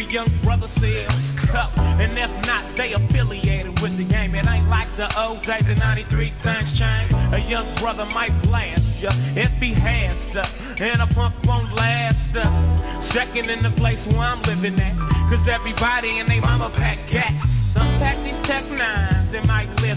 young brother sells cup. And if not, they affiliated with the game. It ain't like the old days in 93, things change. A young brother might blast ya if he has to, and a punk won't last. Second in the place where I'm living at, cause everybody and they mama pack gas. Some pack these Tech 9s and might live